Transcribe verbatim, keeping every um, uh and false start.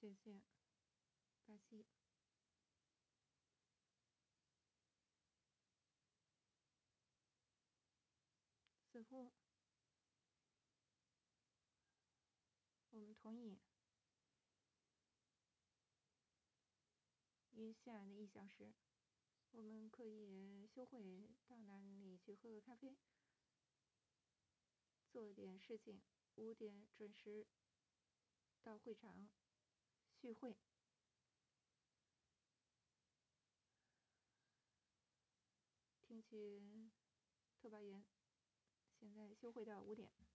谢谢，巴西。似乎我们同意于下的一小时，我们可以休会到那里去喝个咖啡，做点事情。五点准时到会场续会。听取特派员，现在休会到五点。